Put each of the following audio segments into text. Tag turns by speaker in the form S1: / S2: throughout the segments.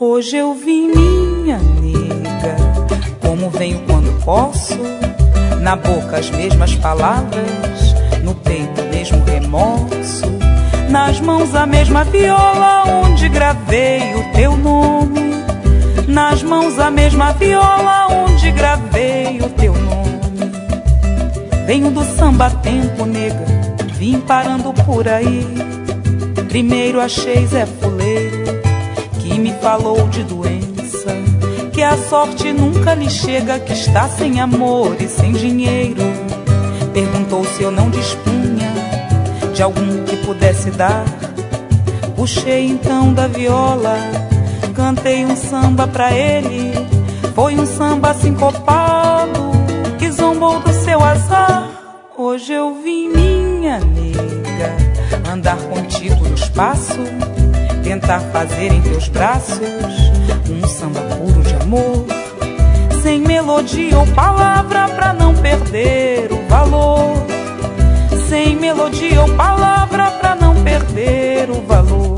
S1: Hoje eu vim, minha nega, como venho quando posso, na boca as mesmas palavras, no peito o mesmo remorso, nas mãos a mesma viola onde gravei o teu nome, nas mãos a mesma viola onde gravei o teu nome. Venho do samba tempo, nega, vim parando por aí. Primeiro achei Zé Fuleiro, que me falou de doença, que a sorte nunca lhe chega, que está sem amor e sem dinheiro. Perguntou se eu não dispunha de algum que pudesse dar. Puxei então da viola, cantei um samba pra ele. Foi um samba sincopado, que zombou do seu azar. Hoje eu vim, minha nega, andar contigo no espaço, tentar fazer em teus braços um samba puro de amor, sem melodia ou palavra pra não perder o valor, sem melodia ou palavra pra não perder o valor.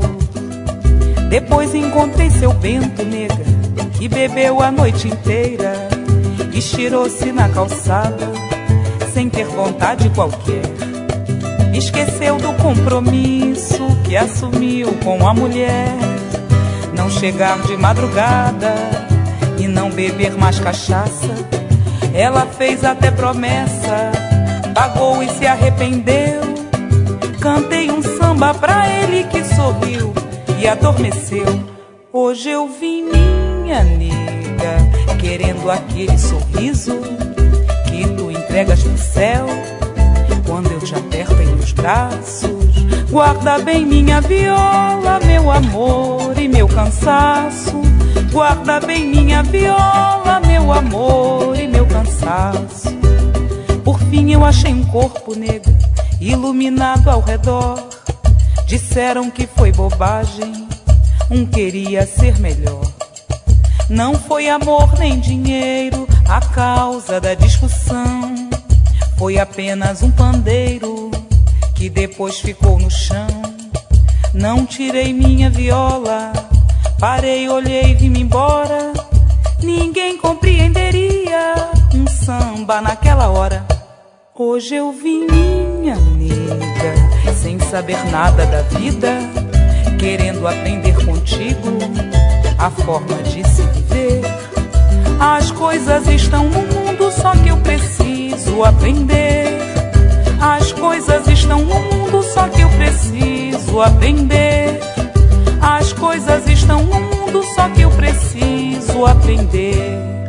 S1: Depois encontrei seu Bento, nega, que bebeu a noite inteira, estirou-se na calçada sem ter vontade qualquer. Esqueceu do compromisso que assumiu com a mulher, não chegar de madrugada e não beber mais cachaça. Ela fez até promessa, pagou e se arrependeu. Cantei um samba pra ele que sorriu e adormeceu. Hoje eu vim, minha nega, querendo aquele sorriso que tu entregas pro céu quando eu te aperto em meus braços. Guarda bem minha viola, meu amor e meu cansaço. Guarda bem minha viola, meu amor e meu cansaço. Por fim eu achei um corpo, nega, iluminado ao redor. Disseram que foi bobagem, queria ser melhor. Não foi amor nem dinheiro a causa da discussão, foi apenas um pandeiro que depois ficou no chão. Não tirei minha viola, parei, olhei e vim-me embora. Ninguém compreenderia um samba naquela hora. Hoje eu vim, minha nega, sem saber nada da vida, querendo aprender contigo a forma de se viver. As coisas estão no mundo, só que eu preciso aprender. As coisas estão no mundo, só que eu preciso aprender. As coisas estão no mundo, só que eu preciso aprender.